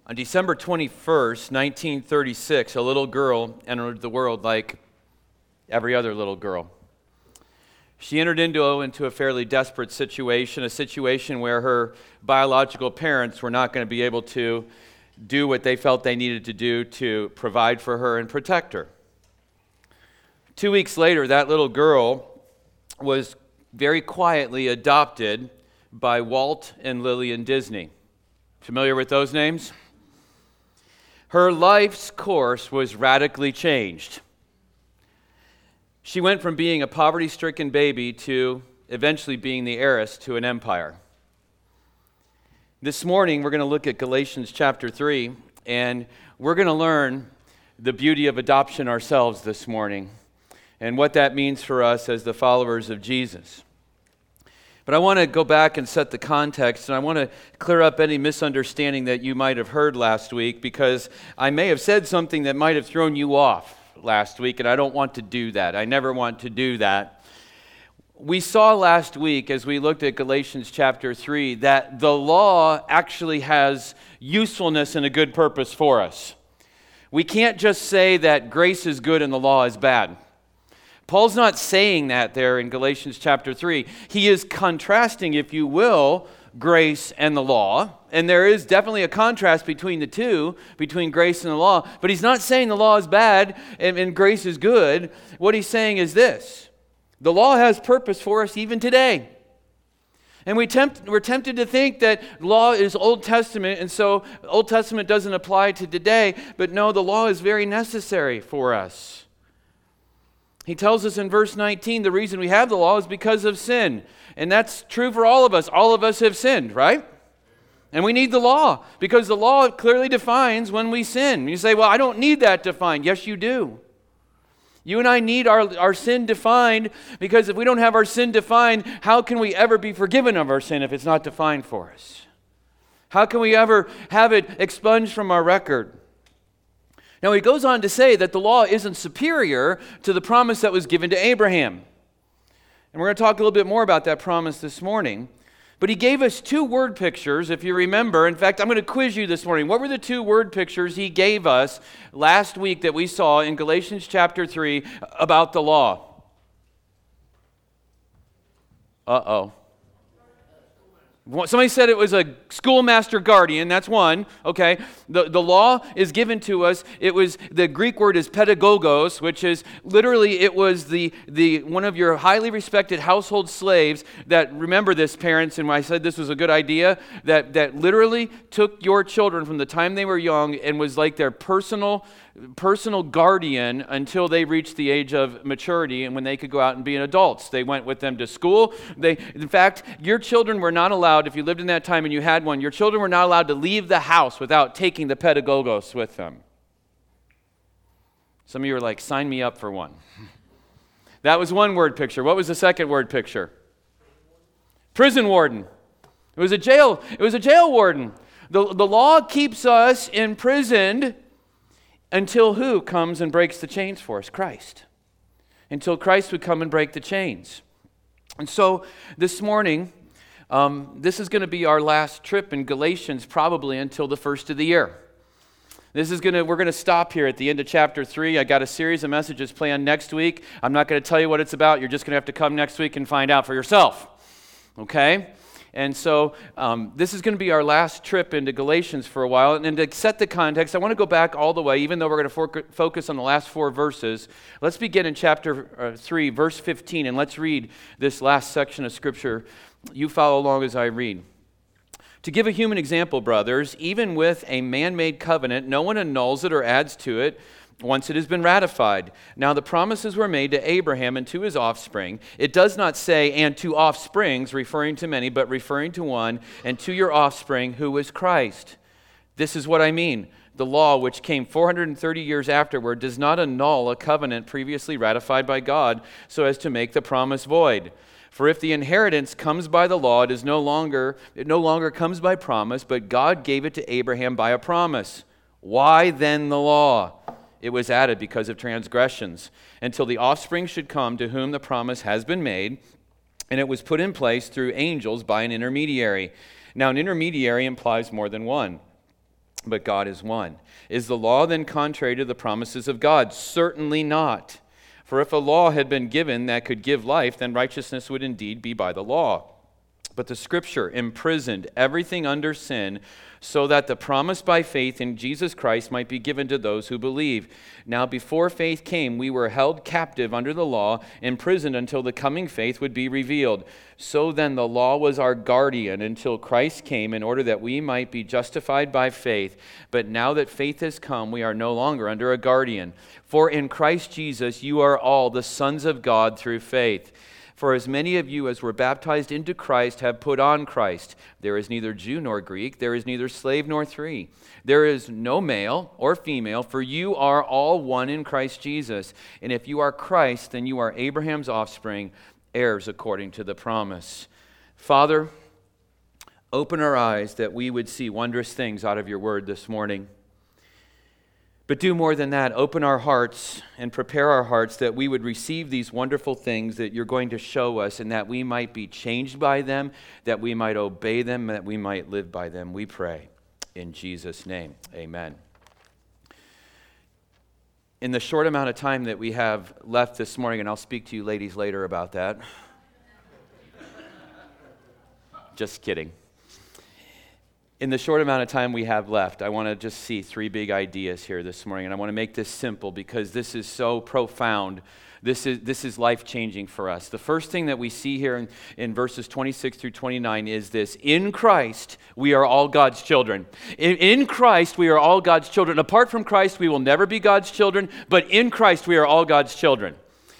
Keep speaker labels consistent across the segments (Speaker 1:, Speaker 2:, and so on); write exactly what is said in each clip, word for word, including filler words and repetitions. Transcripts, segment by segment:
Speaker 1: On December twenty-first, nineteen thirty-six, a little girl entered the world like every other little girl. She entered into, into a fairly desperate situation, a situation where her biological parents were not going to be able to do what they felt they needed to do to provide for her and protect her. Two weeks later, that little girl was very quietly adopted by Walt and Lillian Disney. Familiar with those names? Her life's course was radically changed. She went from being a poverty-stricken baby to eventually being the heiress to an empire. This morning, we're going to look at Galatians chapter three, and we're going to learn the beauty of adoption ourselves this morning and what that means for us as the followers of Jesus. But I want to go back and set the context, and I want to clear up any misunderstanding that you might have heard last week, because I may have said something that might have thrown you off last week, and I don't want to do that. I never want to do that. We saw last week, as we looked at Galatians chapter three, that the law actually has usefulness and a good purpose for us. We can't just say that grace is good and the law is bad. Paul's not saying that there in Galatians chapter three. He is contrasting, if you will, grace and the law. And there is definitely a contrast between the two, between grace and the law. But he's not saying the law is bad and, and grace is good. What he's saying is this: the law has purpose for us even today. And we tempt, we're tempted to think that law is Old Testament, and so Old Testament doesn't apply to today. But no, the law is very necessary for us. He tells us in verse nineteen, the reason we have the law is because of sin. And that's true for all of us. All of us have sinned, right? And we need the law, because the law clearly defines when we sin. You say, well, I don't need that defined. Yes, you do. You and I need our, our sin defined, because if we don't have our sin defined, how can we ever be forgiven of our sin if it's not defined for us? How can we ever have it expunged from our record? Now, he goes on to say that the law isn't superior to the promise that was given to Abraham. And we're going to talk a little bit more about that promise this morning. But he gave us two word pictures, if you remember. In fact, I'm going to quiz you this morning. What were the two word pictures he gave us last week that we saw in Galatians chapter three about the law? Uh-oh. Somebody said it was a schoolmaster guardian. That's one. Okay. The, the law is given to us. It was, the Greek word is pedagogos, which is literally, it was the, the one of your highly respected household slaves that, remember this, parents, and when I said this was a good idea, that, that literally took your children from the time they were young and was like their personal personal guardian until they reached the age of maturity and when they could go out and be an adults. They went with them to school. They, in fact, your children were not allowed, if you lived in that time and you had one, your children were not allowed to leave the house without taking the pedagogos with them. Some of you are like, sign me up for one. That was one word picture. What was the second word picture? Prison warden. It was a jail, it was a jail warden. The, the law keeps us imprisoned until who comes and breaks the chains for us? Christ. Until Christ would come and break the chains. And so this morning, um, this is going to be our last trip in Galatians, probably until the first of the year. This is going to, we're going to stop here at the end of chapter three. I got a series of messages planned next week. I'm not going to tell you what it's about. You're just going to have to come next week and find out for yourself. Okay? And so um, this is going to be our last trip into Galatians for a while. And, and to set the context, I want to go back all the way, even though we're going to fo- focus on the last four verses. Let's begin in chapter uh, three, verse fifteen, and let's read this last section of Scripture. You follow along as I read. To give a human example, brothers, even with a man-made covenant, no one annuls it or adds to it once it has been ratified. Now the promises were made to Abraham and to his offspring. It does not say, and to offsprings, referring to many, but referring to one, and to your offspring, who is Christ. This is what I mean. The law, which came four hundred thirty years afterward, does not annul a covenant previously ratified by God, so as to make the promise void. For if the inheritance comes by the law, it is no longer, it no longer comes by promise, but God gave it to Abraham by a promise. Why then the law? It was added because of transgressions, until the offspring should come to whom the promise has been made, and it was put in place through angels by an intermediary. Now, an intermediary implies more than one. but God is one. Is the law then contrary to the promises of God? Certainly not. For if a law had been given that could give life, then righteousness would indeed be by the law. But the Scripture imprisoned everything under sin, so that the promise by faith in Jesus Christ might be given to those who believe. Now before faith came, we were held captive under the law, imprisoned until the coming faith would be revealed. So then the law was our guardian until Christ came, in order that we might be justified by faith. But now that faith has come, we are no longer under a guardian. For in Christ Jesus you are all the sons of God through faith. For as many of you as were baptized into Christ have put on Christ. There is neither Jew nor Greek, there is neither slave nor free. There is no male or female, for you are all one in Christ Jesus. And if you are Christ, then you are Abraham's offspring, heirs according to the promise. Father, open our eyes that we would see wondrous things out of your word this morning. But do more than that. Open our hearts and prepare our hearts that we would receive these wonderful things that you're going to show us, and that we might be changed by them, that we might obey them, that we might live by them. We pray in Jesus' name. Amen. In the short amount of time that we have left this morning, and I'll speak to you ladies later about that. Just kidding. In the short amount of time we have left, I want to just see three big ideas here this morning, and I want to make this simple because this is so profound. This is this is life-changing for us. The first thing that we see here in, in verses twenty-six through twenty-nine is this: in Christ, we are all God's children. In, in Christ, we are all God's children. Apart from Christ, we will never be God's children, but in Christ, we are all God's children.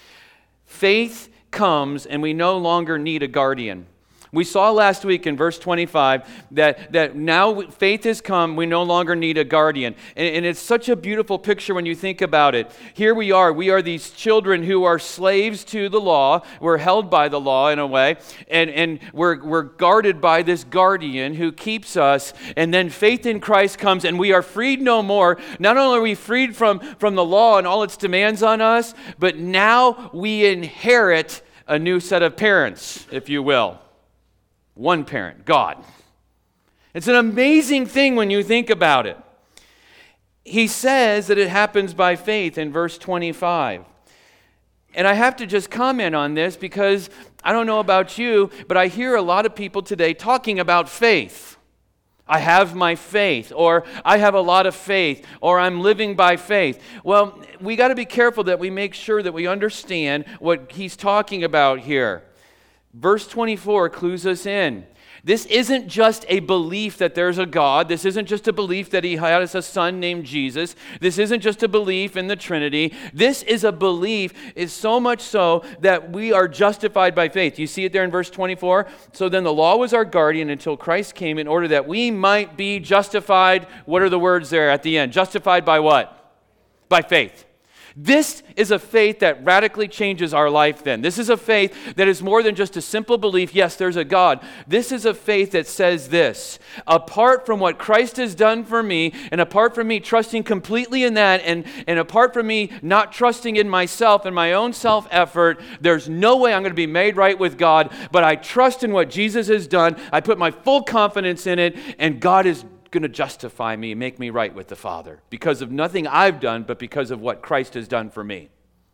Speaker 1: Faith comes, and we no longer need a guardian. We saw last week in verse twenty-five that, that now faith has come, we no longer need a guardian. And, and it's such a beautiful picture when you think about it. Here we are, we are these children who are slaves to the law. We're held by the law in a way, and, and we're, we're guarded by this guardian who keeps us. And then faith in Christ comes, and we are freed no more. Not only are we freed from, from the law and all its demands on us, but now we inherit a new set of parents, if you will. One parent, God. It's an amazing thing when you think about it. He says that it happens by faith in verse twenty-five. And I have to just comment on this because I don't know about you, but I hear a lot of people today talking about faith. I have my faith, or I have a lot of faith, or I'm living by faith. Well, we got to be careful that we make sure that we understand what he's talking about here. Verse twenty-four clues us in. This isn't just a belief that there's a God. This isn't just a belief that he has a son named Jesus. This isn't just a belief in the Trinity. This is a belief, is so much so that we are justified by faith. You see it there in verse twenty-four? So then the law was our guardian until Christ came, in order that we might be justified. What are the words there at the end? Justified by what? By faith. This is a faith that radically changes our life then. This is a faith that is more than just a simple belief, yes, there's a God. This is a faith that says this: apart from what Christ has done for me, and apart from me trusting completely in that, and, and apart from me not trusting in myself and my own self-effort, there's no way I'm going to be made right with God, but I trust in what Jesus has done. I put my full confidence in it, and God is going to justify me and make me right with the Father because of nothing I've done, but because of what Christ has done for me.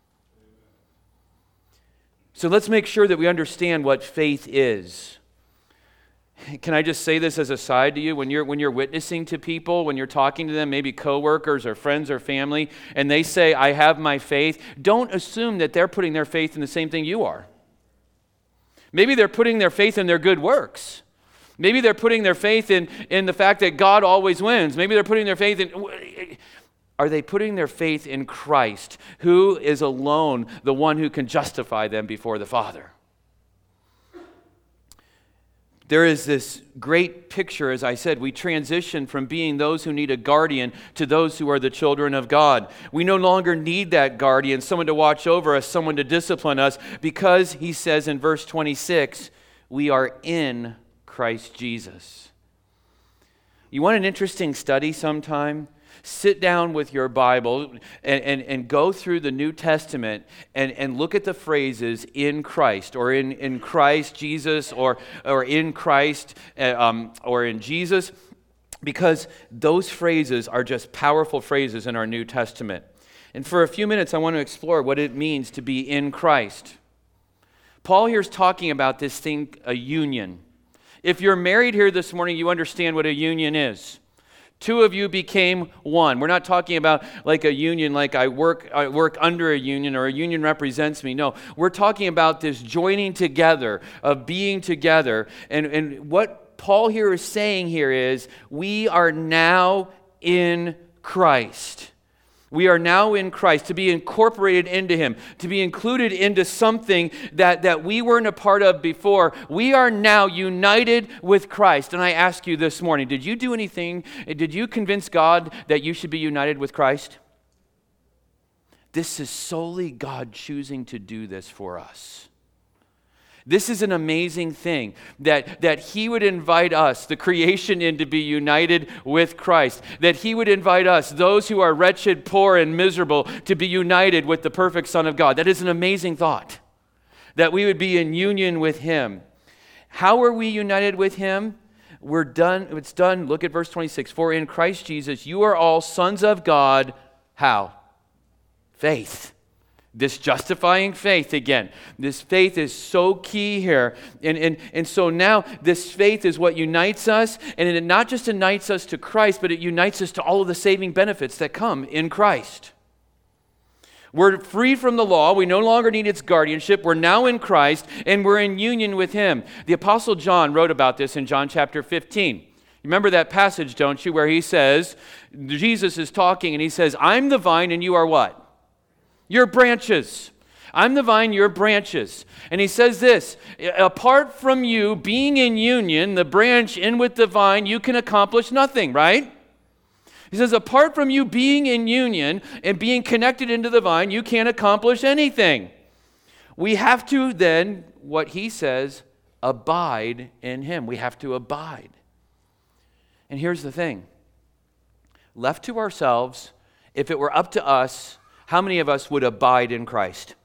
Speaker 1: So let's make sure that we understand what faith is. Can I just say this as a side to you? When you're when you're witnessing to people, when you're talking to them, maybe coworkers or friends or family, and they say, I have my faith, don't assume that they're putting their faith in the same thing you are. Maybe they're putting their faith in their good works. Maybe they're putting their faith in, in the fact that God always wins. Maybe they're putting their faith in... Are they putting their faith in Christ, who is alone the one who can justify them before the Father? There is this great picture, as I said. We transition from being those who need a guardian to those who are the children of God. We no longer need that guardian, someone to watch over us, someone to discipline us, because he says in verse twenty-six, we are in Christ Jesus. You want an interesting study sometime? Sit down with your Bible and, and, and go through the New Testament and, and look at the phrases in Christ, or in, in Christ Jesus, or, or in Christ, uh, um, or in Jesus. because those phrases are just powerful phrases in our New Testament. And for a few minutes, I want to explore what it means to be in Christ. Paul here is talking about this thing, a union. If you're married here this morning, you understand what a union is. Two of you became one. We're not talking about like a union, like I work I work under a union or a union represents me. No, we're talking about this joining together, of being together. And, and what Paul here is saying here is we are now in Christ. We are now in Christ, to be incorporated into Him, to be included into something that, that we weren't a part of before. We are now united with Christ. And I ask you this morning, did you do anything? Did you convince God that you should be united with Christ? This is solely God choosing to do this for us. This is an amazing thing, that, that He would invite us, the creation, in to be united with Christ. That He would invite us, those who are wretched, poor, and miserable, to be united with the perfect Son of God. That is an amazing thought, that we would be in union with Him. How are we united with Him? We're done. It's done. Look at verse twenty-six. For in Christ Jesus you are all sons of God. How? Faith. This justifying faith again. This faith is so key here. And, and, and so now this faith is what unites us. And it not just unites us to Christ, but it unites us to all of the saving benefits that come in Christ. We're free from the law. We no longer need its guardianship. We're now in Christ, and we're in union with Him. The Apostle John wrote about this in John chapter fifteen. You remember that passage, don't you, where he says, Jesus is talking, and he says, I'm the vine, and you are what? You're branches. I'm the vine, you're branches. And he says this, apart from you being in union, the branch in with the vine, you can accomplish nothing, right? He says, apart from you being in union and being connected into the vine, you can't accomplish anything. We have to then, what he says, abide in Him. We have to abide. And here's the thing. Left to ourselves, if it were up to us, how many of us would abide in Christ?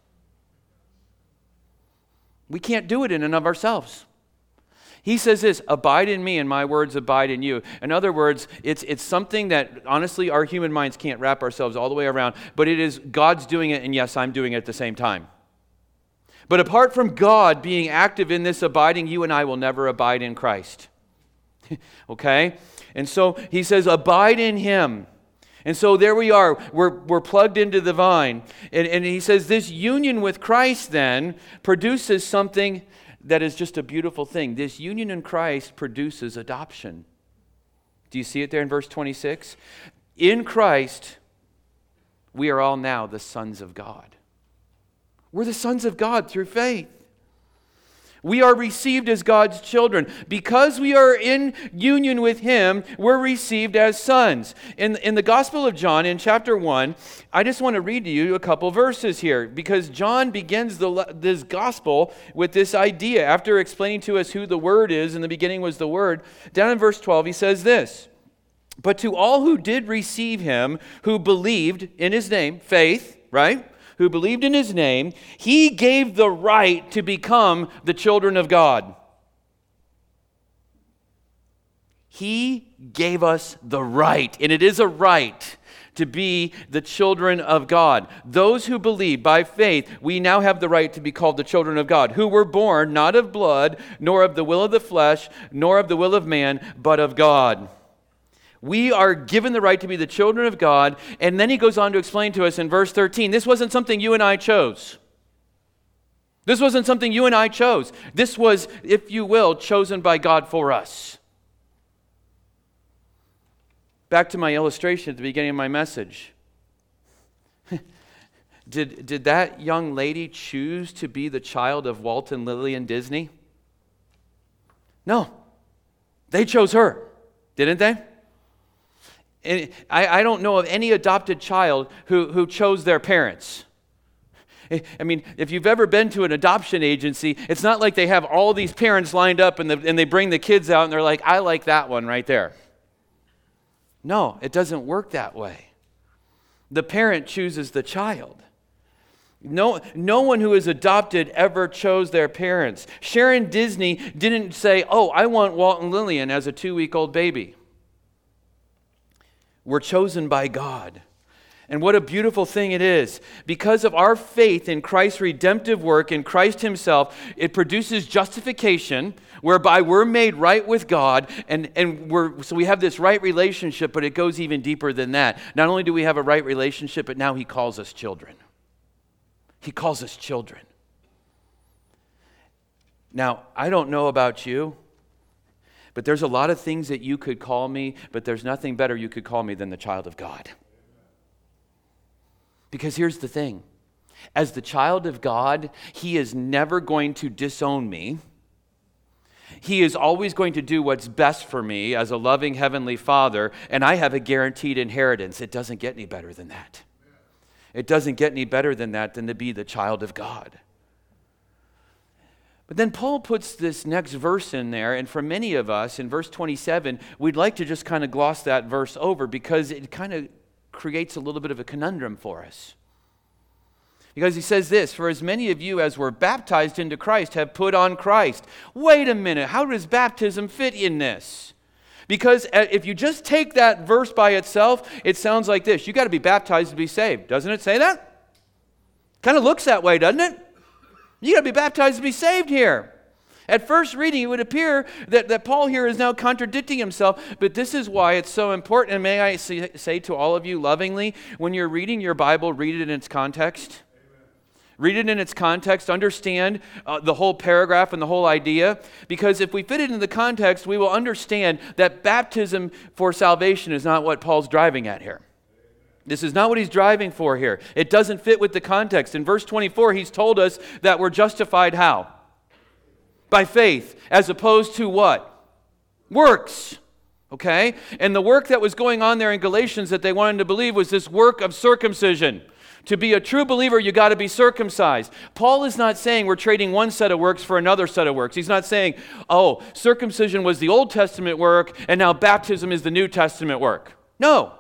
Speaker 1: We can't do it in and of ourselves. He says this, abide in me and my words abide in you. In other words, it's, it's something that honestly our human minds can't wrap ourselves all the way around, but it is God's doing it, and yes, I'm doing it at the same time. But apart from God being active in this abiding, you and I will never abide in Christ. Okay? And so he says, abide in Him. And so there we are, we're, we're plugged into the vine. And, and he says this union with Christ then produces something that is just a beautiful thing. This union in Christ produces adoption. Do you see it there in verse twenty-six? In Christ, we are all now the sons of God. We're the sons of God through faith. We are received as God's children. Because we are in union with Him, we're received as sons. In, in the Gospel of John, in chapter one, I just want to read to you a couple verses here, because John begins the, this Gospel with this idea. After explaining to us who the Word is, in the beginning was the Word, down in verse twelve, he says this, but to all who did receive Him, who believed in His name, faith, right? Who believed in His name, He gave the right to become the children of God. He gave us the right, and it is a right to be the children of God. Those who believe by faith, we now have the right to be called the children of God, who were born not of blood, nor of the will of the flesh, nor of the will of man, but of God. We are given the right to be the children of God, and then he goes on to explain to us in verse thirteen, this wasn't something you and I chose. This wasn't something you and I chose. This was, if you will, chosen by God for us. Back to my illustration at the beginning of my message. Did, did that young lady choose to be the child of Walt and Lillian Disney? No. They chose her, didn't they? And I, I don't know of any adopted child who, who chose their parents. I mean, if you've ever been to an adoption agency, it's not like they have all these parents lined up and, the, and they bring the kids out and they're like, I like that one right there. No, it doesn't work that way. The parent chooses the child. No, no one who is adopted ever chose their parents. Sharon Disney didn't say, oh, I want Walt and Lillian as a two-week-old baby. We're chosen by God. And what a beautiful thing it is. Because of our faith in Christ's redemptive work, in Christ himself, it produces justification, whereby we're made right with God, and, and we're so we have this right relationship, but it goes even deeper than that. Not only do we have a right relationship, but now he calls us children. He calls us children. Now, I don't know about you, but there's a lot of things that you could call me, but there's nothing better you could call me than the child of God. Because here's the thing. As the child of God, he is never going to disown me. He is always going to do what's best for me as a loving heavenly Father, and I have a guaranteed inheritance. It doesn't get any better than that. It doesn't get any better than that than to be the child of God. But then Paul puts this next verse in there, and for many of us, in verse twenty-seven, we'd like to just kind of gloss that verse over because it kind of creates a little bit of a conundrum for us. Because he says this, for as many of you as were baptized into Christ have put on Christ. Wait a minute, how does baptism fit in this? Because if you just take that verse by itself, it sounds like this. You got to be baptized to be saved. Doesn't it say that? Kind of looks that way, doesn't it? You got to be baptized to be saved here. At first reading, it would appear that, that Paul here is now contradicting himself, but this is why it's so important. And may I say, say to all of you lovingly, when you're reading your Bible, read it in its context. Amen. Read it in its context. Understand uh, the whole paragraph and the whole idea. Because if we fit it in the context, we will understand that baptism for salvation is not what Paul's driving at here. This is not what he's driving for here. It doesn't fit with the context. In verse twenty-four, he's told us that we're justified how? By faith, as opposed to what? Works. Okay? And the work that was going on there in Galatians that they wanted to believe was this work of circumcision. To be a true believer, you got to be circumcised. Paul is not saying we're trading one set of works for another set of works. He's not saying, oh, circumcision was the Old Testament work, and now baptism is the New Testament work. No.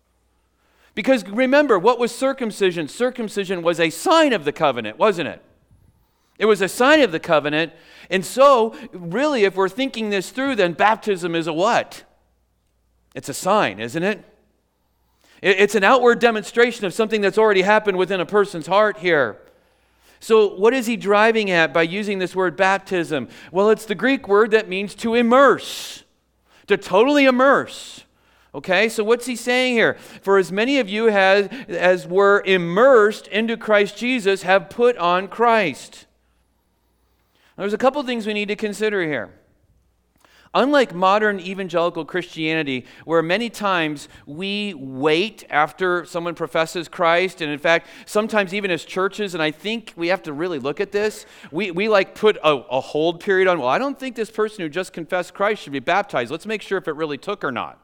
Speaker 1: Because remember, what was circumcision? Circumcision was a sign of the covenant, wasn't it? It was a sign of the covenant. And so, really, if we're thinking this through, then baptism is a what? It's a sign, isn't it? It's an outward demonstration of something that's already happened within a person's heart here. So what is he driving at by using this word baptism? Well, it's the Greek word that means to immerse, to totally immerse. Okay, so what's he saying here? For as many of you has, as were immersed into Christ Jesus have put on Christ. There's a couple things we need to consider here. Unlike modern evangelical Christianity, where many times we wait after someone professes Christ, and in fact, sometimes even as churches, and I think we have to really look at this, we, we like put a, a hold period on, well, I don't think this person who just confessed Christ should be baptized. Let's make sure if it really took or not.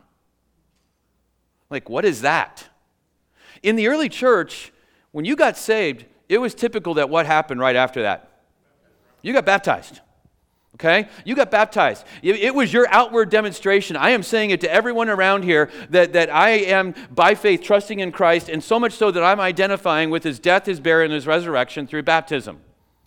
Speaker 1: Like, what is that? In the early church, when you got saved, it was typical that what happened right after that? You got baptized. Okay? You got baptized. It was your outward demonstration. I am saying it to everyone around here that, that I am by faith trusting in Christ, and so much so that I'm identifying with his death, his burial, and his resurrection through baptism.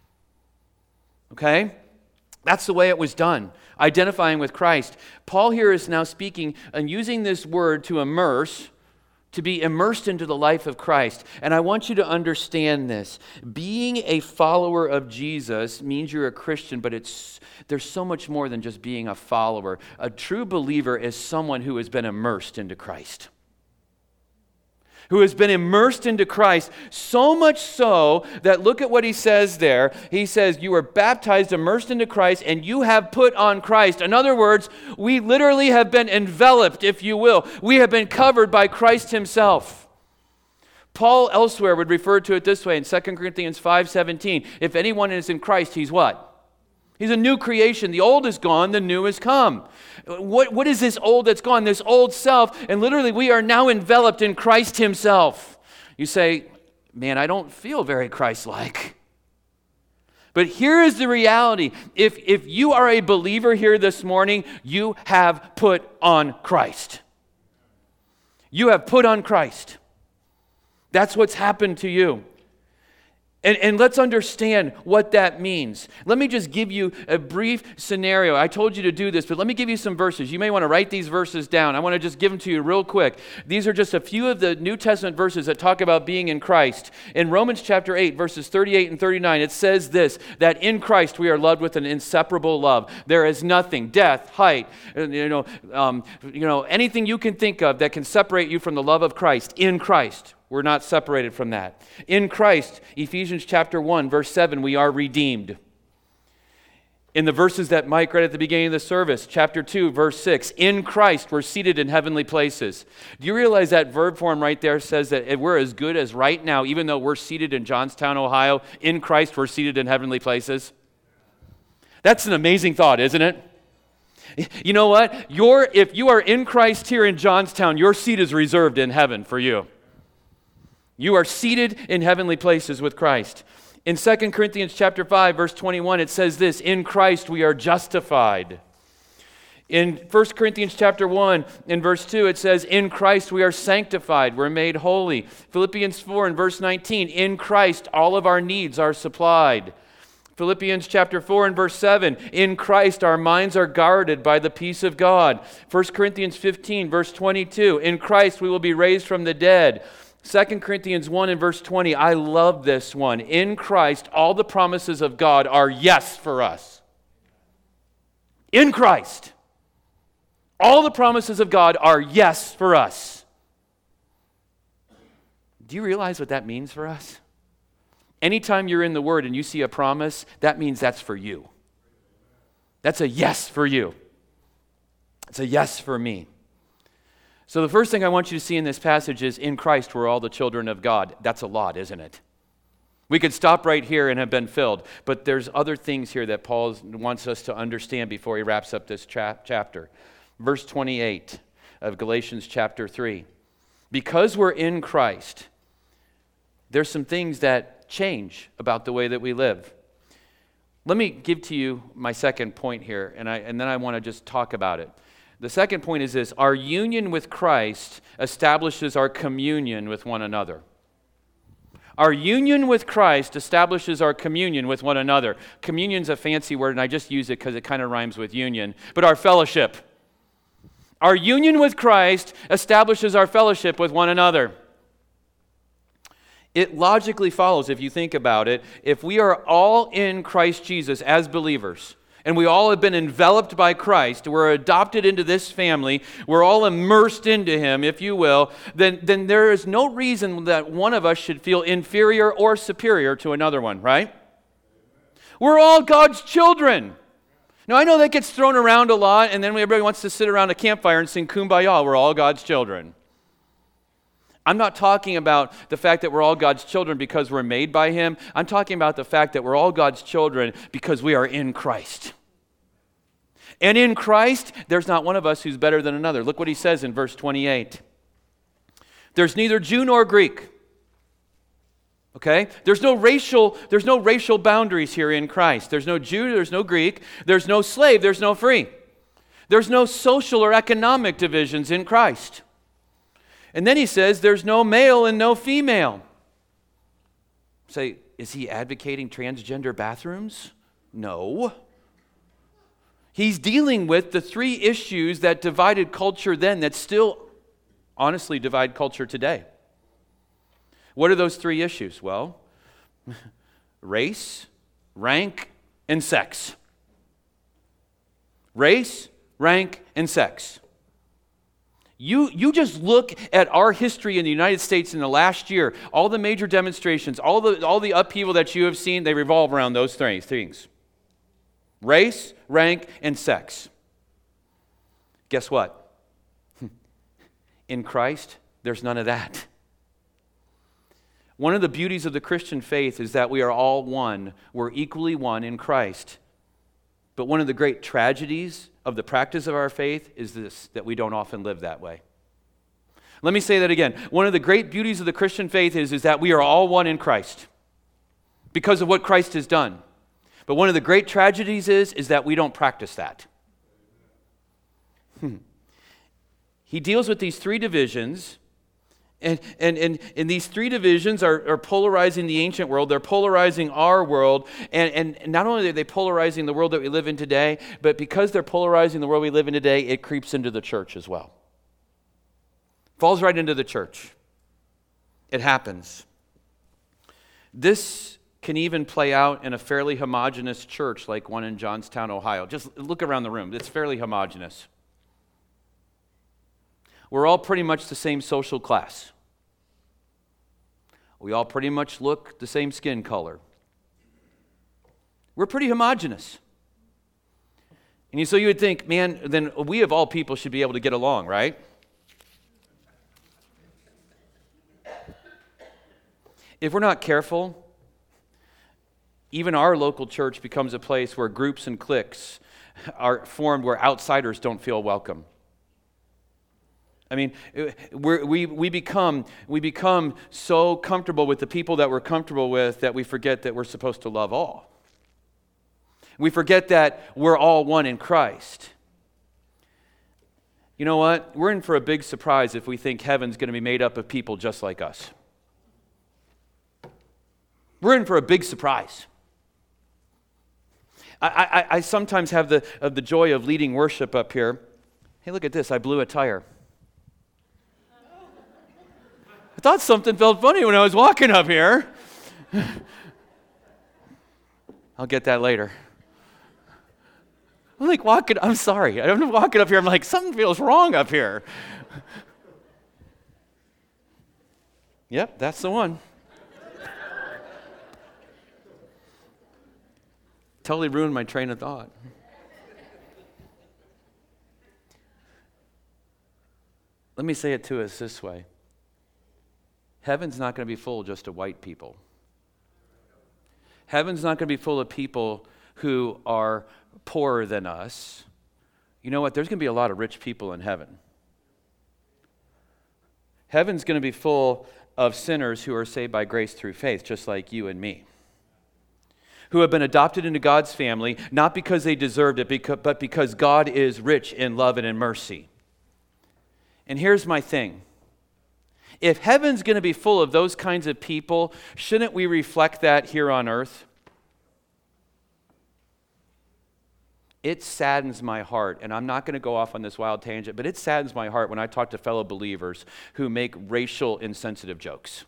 Speaker 1: Okay? That's the way it was done, identifying with Christ. Paul here is now speaking and using this word to immerse, to be immersed into the life of Christ. And I want you to understand this. Being a follower of Jesus means you're a Christian, but it's there's so much more than just being a follower. A true believer is someone who has been immersed into Christ. Who has been immersed into Christ, so much so that look at what he says there. He says, you are baptized, immersed into Christ, and you have put on Christ. In other words, we literally have been enveloped, if you will. We have been covered by Christ himself. Paul elsewhere would refer to it this way in Second Corinthians five seventeen. If anyone is in Christ, he's what? He's a new creation. The old is gone, the new has come. What, what is this old that's gone? This old self. And literally, we are now enveloped in Christ himself. You say, man, I don't feel very Christ-like. But here is the reality. If, if you are a believer here this morning, you have put on Christ. You have put on Christ. That's what's happened to you. And, and let's understand what that means. Let me just give you a brief scenario. I told you to do this, but let me give you some verses. You may want to write these verses down. I want to just give them to you real quick. These are just a few of the New Testament verses that talk about being in Christ. In Romans chapter eight, verses thirty-eight and thirty-nine, it says this, that in Christ we are loved with an inseparable love. There is nothing, death, height, you know, um, you know, anything you can think of that can separate you from the love of Christ. In Christ. We're not separated from that. In Christ, Ephesians chapter one, verse seven, we are redeemed. In the verses that Mike read at the beginning of the service, chapter two, verse six, in Christ we're seated in heavenly places. Do you realize that verb form right there says that we're as good as right now, even though we're seated in Johnstown, Ohio, in Christ we're seated in heavenly places? That's an amazing thought, isn't it? You know what? You're, if you are in Christ here in Johnstown, your seat is reserved in heaven for you. You are seated in heavenly places with Christ. In Second Corinthians chapter five, verse twenty-one, it says this, in Christ we are justified. In First Corinthians chapter one, in verse two, it says, in Christ we are sanctified, we're made holy. Philippians four, in verse nineteen, in Christ all of our needs are supplied. Philippians chapter four and verse seven, in Christ our minds are guarded by the peace of God. First Corinthians fifteen, verse twenty-two, in Christ we will be raised from the dead. Second Corinthians one and verse twenty, I love this one. In Christ, all the promises of God are yes for us. In Christ, all the promises of God are yes for us. Do you realize what that means for us? Anytime you're in the Word and you see a promise, that means that's for you. That's a yes for you. It's a yes for me. So the first thing I want you to see in this passage is, in Christ we're all the children of God. That's a lot, isn't it? We could stop right here and have been filled, but there's other things here that Paul wants us to understand before he wraps up this cha- chapter. Verse twenty-eight of Galatians chapter three. Because we're in Christ, there's some things that change about the way that we live. Let me give to you my second point here, and, I, and then I want to just talk about it. The second point is this, our union with Christ establishes our communion with one another. Our union with Christ establishes our communion with one another. Communion's a fancy word, and I just use it because it kind of rhymes with union, but our fellowship. Our union with Christ establishes our fellowship with one another. It logically follows, if you think about it, if we are all in Christ Jesus as believers, and we all have been enveloped by Christ, we're adopted into this family, we're all immersed into Him, if you will, then, then there is no reason that one of us should feel inferior or superior to another one, right? We're all God's children. Now, I know that gets thrown around a lot, and then everybody wants to sit around a campfire and sing Kumbaya, we're all God's children. I'm not talking about the fact that we're all God's children because we're made by Him. I'm talking about the fact that we're all God's children because we are in Christ. And in Christ, there's not one of us who's better than another. Look what he says in verse twenty-eight. There's neither Jew nor Greek. Okay? There's no racial, there's no racial boundaries here in Christ. There's no Jew, there's no Greek, there's no slave, there's no free. There's no social or economic divisions in Christ. And then he says there's no male and no female. Say, is he advocating transgender bathrooms? No. He's dealing with the three issues that divided culture then that still honestly divide culture today. What are those three issues? Well, race, rank, and sex. Race, rank, and sex. You, you just look at our history in the United States in the last year, all the major demonstrations, all the, all the upheaval that you have seen, they revolve around those three things. Race, rank, and sex. Guess what? In Christ, there's none of that. One of the beauties of the Christian faith is that we are all one. We're equally one in Christ. But one of the great tragedies of the practice of our faith is this, that we don't often live that way. Let me say that again. One of the great beauties of the Christian faith is, is that we are all one in Christ because of what Christ has done. But one of the great tragedies is, is that we don't practice that. Hmm. He deals with these three divisions, And, and, and, and these three divisions are, are polarizing the ancient world. They're polarizing our world. And, and not only are they polarizing the world that we live in today, but because they're polarizing the world we live in today, it creeps into the church as well. Falls right into the church. It happens. This can even play out in a fairly homogeneous church like one in Johnstown, Ohio. Just look around the room. It's fairly homogeneous. We're all pretty much the same social class. We all pretty much look the same skin color. We're pretty homogeneous. And you, so you would think, man, then we of all people should be able to get along, right? If we're not careful, even our local church becomes a place where groups and cliques are formed where outsiders don't feel welcome. I mean, we're, we we become we become so comfortable with the people that we're comfortable with that we forget that we're supposed to love all. We forget that we're all one in Christ. You know what? We're in for a big surprise if we think heaven's going to be made up of people just like us. We're in for a big surprise. I, I, I sometimes have the, of the joy of leading worship up here. Hey, look at this. I blew a tire. I thought something felt funny when I was walking up here. I'll get that later. I'm like walking, I'm sorry. I'm walking up here. I'm like, something feels wrong up here. Yep, that's the one. Totally ruined my train of thought. Let me say it to us this way. Heaven's not going to be full just of white people. Heaven's not going to be full of people who are poorer than us. You know what? There's going to be a lot of rich people in heaven. Heaven's going to be full of sinners who are saved by grace through faith, just like you and me, who have been adopted into God's family, not because they deserved it, but because God is rich in love and in mercy. And here's my thing. If heaven's going to be full of those kinds of people, shouldn't we reflect that here on earth? It saddens my heart, and I'm not going to go off on this wild tangent, but it saddens my heart when I talk to fellow believers who make racial insensitive jokes.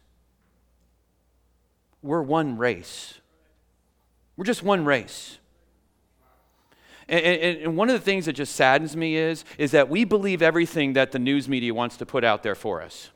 Speaker 1: We're one race. We're just one race. And, and, and one of the things that just saddens me is, is that we believe everything that the news media wants to put out there for us.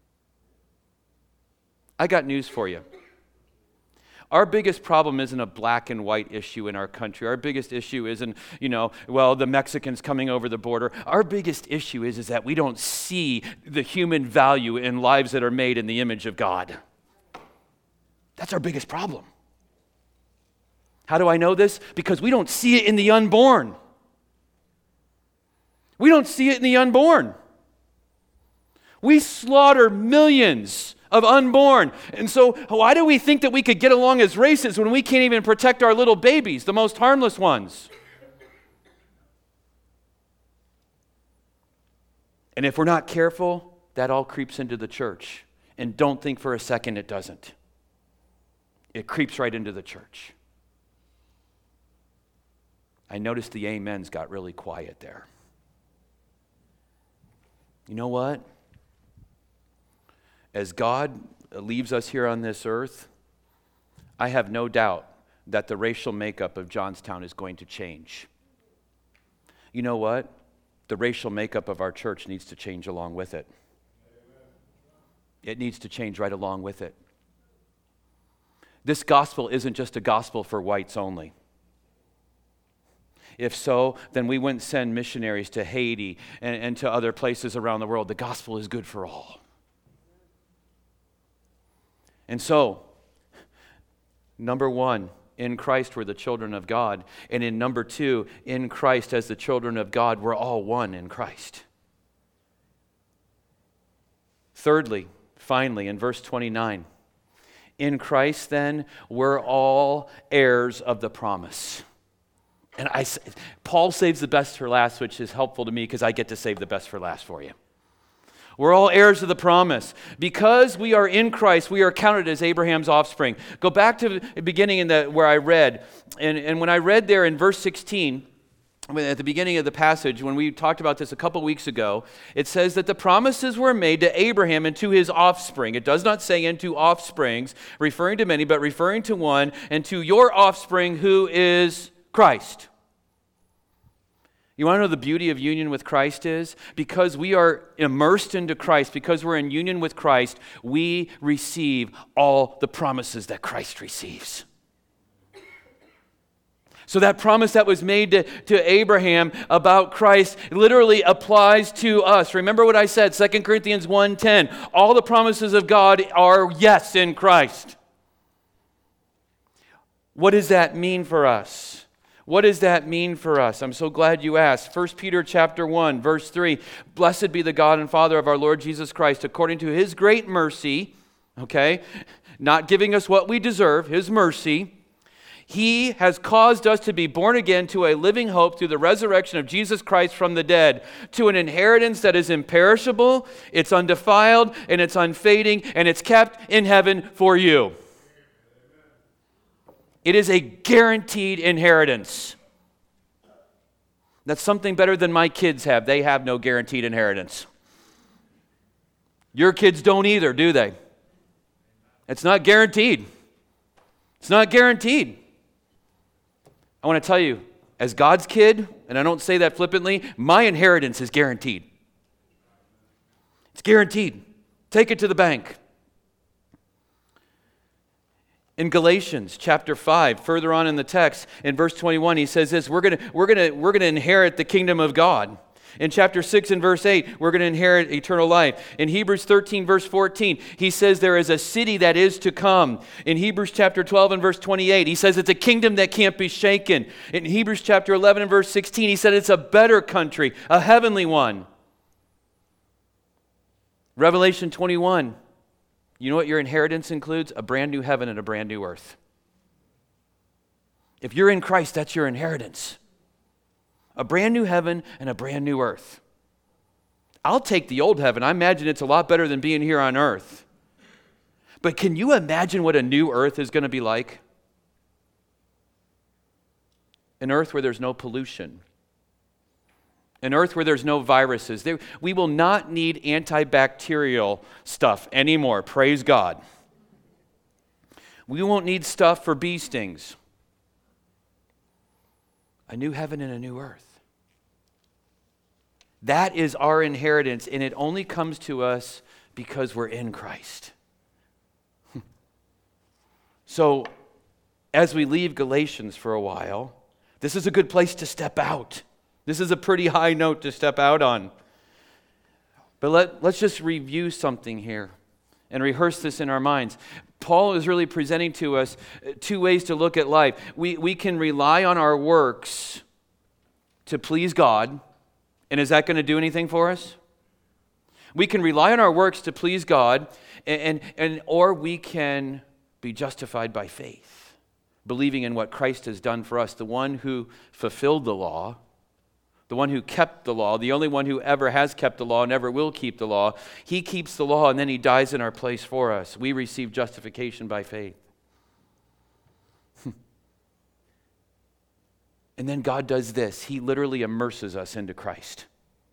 Speaker 1: I got news for you. Our biggest problem isn't a black and white issue in our country. Our biggest issue isn't, you know, well, the Mexicans coming over the border. Our biggest issue is, is that we don't see the human value in lives that are made in the image of God. That's our biggest problem. How do I know this? Because we don't see it in the unborn. We don't see it in the unborn. We slaughter millions of unborn. And so why do we think that we could get along as races when we can't even protect our little babies, the most harmless ones? And if we're not careful, that all creeps into the church. And don't think for a second it doesn't. It creeps right into the church. I noticed the amens got really quiet there. You know what? As God leaves us here on this earth, I have no doubt that the racial makeup of Johnstown is going to change. You know what? The racial makeup of our church needs to change along with it. It needs to change right along with it. This gospel isn't just a gospel for whites only. If so, then we wouldn't send missionaries to Haiti and, and to other places around the world. The gospel is good for all. And so, number one, in Christ we're the children of God. And in number two, in Christ as the children of God, we're all one in Christ. Thirdly, finally, in verse twenty-nine, in Christ then, we're all heirs of the promise. And I, Paul saves the best for last, which is helpful to me because I get to save the best for last for you. We're all heirs of the promise. Because we are in Christ, we are counted as Abraham's offspring. Go back to the beginning in the, where I read, and, and when I read there in verse sixteen, at the beginning of the passage, when we talked about this a couple weeks ago, it says that the promises were made to Abraham and to his offspring. It does not say into offsprings, referring to many, but referring to one, and to your offspring who is Christ. You want to know the beauty of union with Christ is? Because we are immersed into Christ, because we're in union with Christ, we receive all the promises that Christ receives. So that promise that was made to, to Abraham about Christ literally applies to us. Remember what I said, Second Corinthians one ten. All the promises of God are yes in Christ. What does that mean for us? What does that mean for us? I'm so glad you asked. First Peter chapter one, verse three. Blessed be the God and Father of our Lord Jesus Christ, according to his great mercy, okay, not giving us what we deserve, his mercy. He has caused us to be born again to a living hope through the resurrection of Jesus Christ from the dead, to an inheritance that is imperishable, it's undefiled, and it's unfading, and it's kept in heaven for you. It is a guaranteed inheritance. That's something better than my kids have. They have no guaranteed inheritance. Your kids don't either, do they? It's not guaranteed. It's not guaranteed. I want to tell you, as God's kid, and I don't say that flippantly, my inheritance is guaranteed. It's guaranteed. Take it to the bank. In Galatians chapter five, further on in the text, in verse twenty-one, he says this, we're going to we're going to we're going to inherit the kingdom of God. In chapter six and verse eight, we're going to inherit eternal life. In Hebrews thirteen, verse fourteen, he says there is a city that is to come. In Hebrews chapter twelve and verse twenty-eight, he says it's a kingdom that can't be shaken. In Hebrews chapter eleven and verse sixteen, he said it's a better country, a heavenly one. Revelation twenty-one, you know what your inheritance includes? A brand new heaven and a brand new earth. If you're in Christ, that's your inheritance. A brand new heaven and a brand new earth. I'll take the old heaven. I imagine it's a lot better than being here on earth. But can you imagine what a new earth is going to be like? An earth where there's no pollution. An earth where there's no viruses. There, we will not need antibacterial stuff anymore. Praise God. We won't need stuff for bee stings. A new heaven and a new earth. That is our inheritance, and it only comes to us because we're in Christ. So, as we leave Galatians for a while, this is a good place to step out. This is a pretty high note to step out on. But let, let's just review something here and rehearse this in our minds. Paul is really presenting to us two ways to look at life. We, we can rely on our works to please God, and is that going to do anything for us? We can rely on our works to please God, and, and, and or we can be justified by faith, believing in what Christ has done for us, the one who fulfilled the law, the one who kept the law, the only one who ever has kept the law and ever will keep the law. He keeps the law and then he dies in our place for us. We receive justification by faith. And then God does this. He literally immerses us into Christ.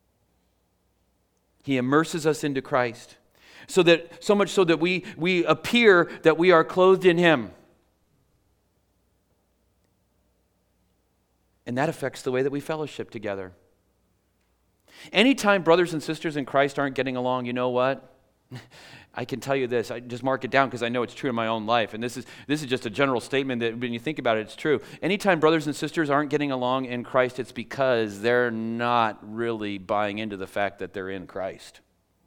Speaker 1: He immerses us into Christ. So that so much so that we, we appear that we are clothed in him. And that affects the way that we fellowship together. Anytime brothers and sisters in Christ aren't getting along, you know what? I can tell you this. I just mark it down because I know it's true in my own life. And this is this is just a general statement that when you think about it, it's true. Anytime brothers and sisters aren't getting along in Christ, it's because they're not really buying into the fact that they're in Christ.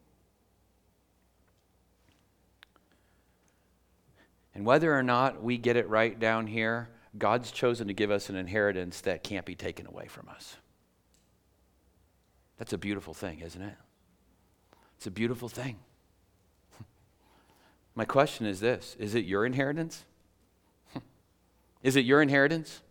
Speaker 1: And whether or not we get it right down here, God's chosen to give us an inheritance that can't be taken away from us. That's a beautiful thing, isn't it? It's a beautiful thing. My question is this: is it your inheritance? Is it your inheritance?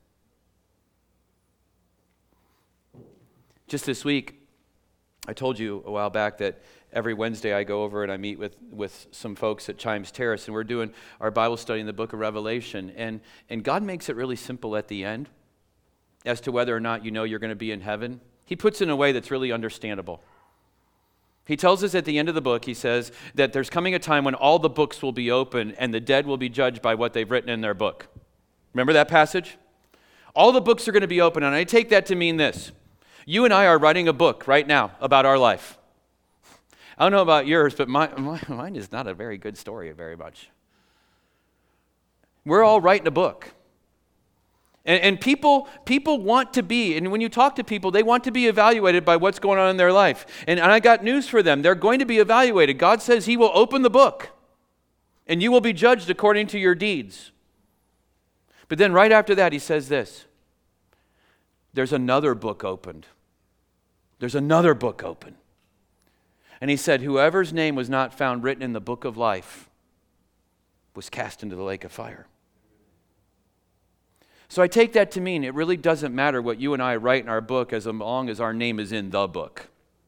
Speaker 1: Just this week, I told you a while back that every Wednesday I go over and I meet with, with some folks at Chimes Terrace, and we're doing our Bible study in the book of Revelation. And, and God makes it really simple at the end as to whether or not you know you're going to be in heaven. He puts it in a way that's really understandable. He tells us at the end of the book, he says that there's coming a time when all the books will be open and the dead will be judged by what they've written in their book. Remember that passage? All the books are going to be open, and I take that to mean this. You and I are writing a book right now about our life. I don't know about yours, but my, my, mine is not a very good story very much. We're all writing a book. And, and people, people want to be, and when you talk to people, they want to be evaluated by what's going on in their life. And, and I got news for them. They're going to be evaluated. God says he will open the book, and you will be judged according to your deeds. But then right after that, he says this. There's another book opened. There's another book open. And he said, whoever's name was not found written in the book of life was cast into the lake of fire. So I take that to mean it really doesn't matter what you and I write in our book as long as our name is in the book.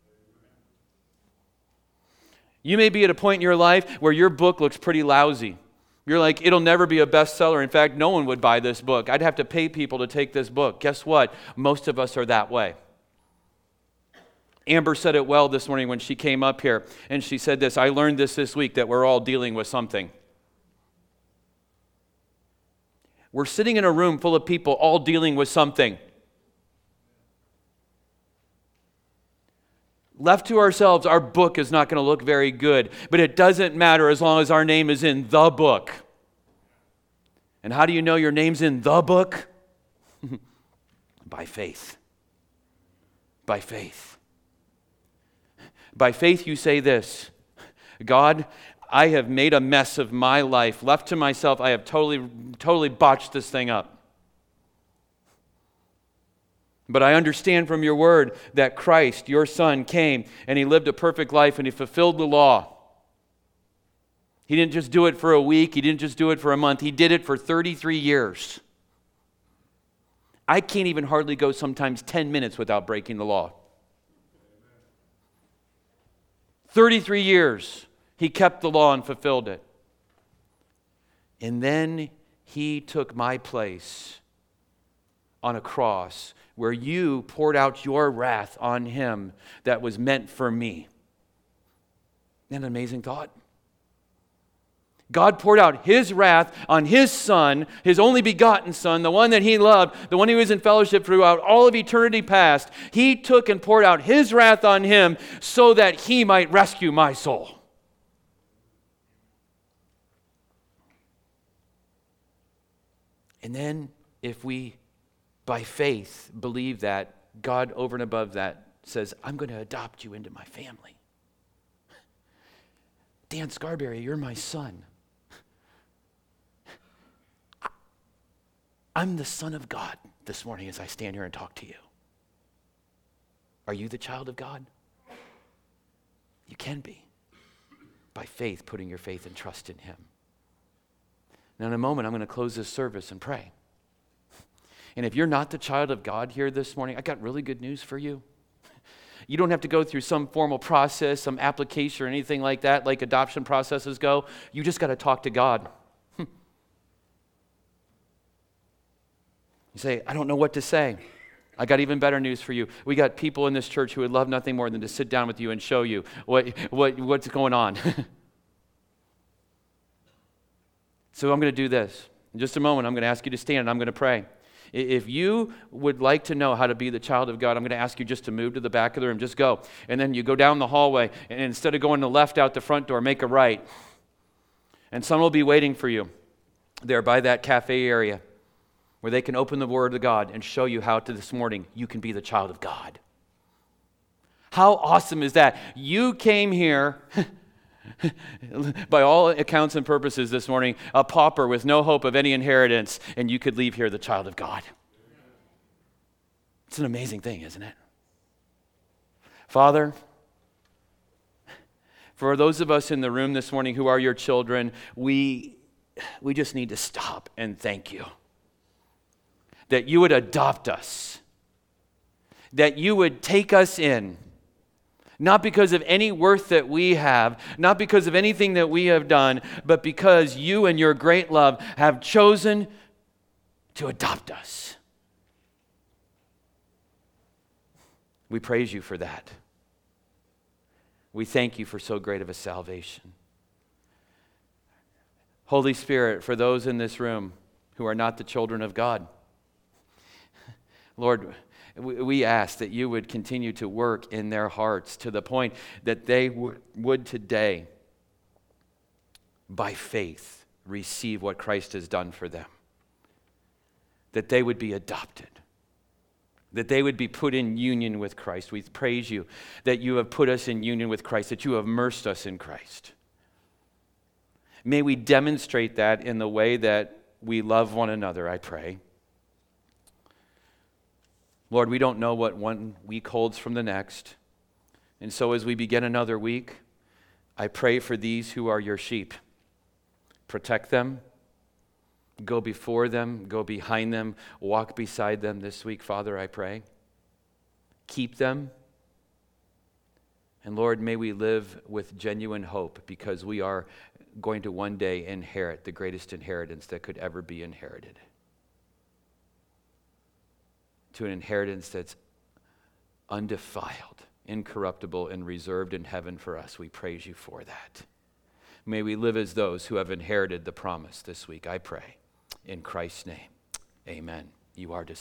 Speaker 1: You may be at a point in your life where your book looks pretty lousy. You're like, it'll never be a bestseller. In fact, no one would buy this book. I'd have to pay people to take this book. Guess what? Most of us are that way. Amber said it well this morning when she came up here, and she said this, I learned this this week, that we're all dealing with something. We're sitting in a room full of people all dealing with something. Left to ourselves, our book is not going to look very good, but it doesn't matter as long as our name is in the book. And how do you know your name's in the book? By faith. By faith. By faith you say this, God, I have made a mess of my life. Left to myself, I have totally, totally botched this thing up. But I understand from your word that Christ, your Son, came and he lived a perfect life and he fulfilled the law. He didn't just do it for a week. He didn't just do it for a month. He did it for thirty-three years. I can't even hardly go sometimes ten minutes without breaking the law. thirty-three years he kept the law and fulfilled it. And then he took my place on a cross where you poured out your wrath on him that was meant for me. Isn't that an amazing thought? God poured out his wrath on his Son, his only begotten Son, the one that he loved, the one he was in fellowship throughout all of eternity past. He took and poured out his wrath on him so that he might rescue my soul. And then if we by faith believe that, God over and above that says, I'm going to adopt you into my family. Dan Scarberry, you're my son. I'm the Son of God this morning as I stand here and talk to you. Are you the child of God? You can be. By faith, putting your faith and trust in him. Now in a moment, I'm going to close this service and pray. And if you're not the child of God here this morning, I got really good news for you. You don't have to go through some formal process, some application or anything like that, like adoption processes go. You just got to talk to God. You say, I don't know what to say. I got even better news for you. We got people in this church who would love nothing more than to sit down with you and show you what, what what's going on. So I'm going to do this. In just a moment, I'm going to ask you to stand and I'm going to pray. If you would like to know how to be the child of God, I'm going to ask you just to move to the back of the room. Just go. And then you go down the hallway, and instead of going to the left out the front door, make a right. And someone will be waiting for you there by that cafe area where they can open the Word of God and show you how to this morning you can be the child of God. How awesome is that? You came here, by all accounts and purposes this morning, a pauper with no hope of any inheritance, and you could leave here the child of God. It's an amazing thing, isn't it? Father, for those of us in the room this morning who are your children, we, we just need to stop and thank you. That you would adopt us. That you would take us in. Not because of any worth that we have, not because of anything that we have done, but because you and your great love have chosen to adopt us. We praise you for that. We thank you for so great of a salvation. Holy Spirit, for those in this room who are not the children of God, Lord, we ask that you would continue to work in their hearts to the point that they w- would today, by faith, receive what Christ has done for them. That they would be adopted. That they would be put in union with Christ. We praise you that you have put us in union with Christ, that you have immersed us in Christ. May we demonstrate that in the way that we love one another, I pray. Lord, we don't know what one week holds from the next. And so as we begin another week, I pray for these who are your sheep. Protect them. Go before them. Go behind them. Walk beside them this week, Father, I pray. Keep them. And Lord, may we live with genuine hope because we are going to one day inherit the greatest inheritance that could ever be inherited. To an inheritance that's undefiled, incorruptible, and reserved in heaven for us. We praise you for that. May we live as those who have inherited the promise this week, I pray. In Christ's name, amen. You are dismissed.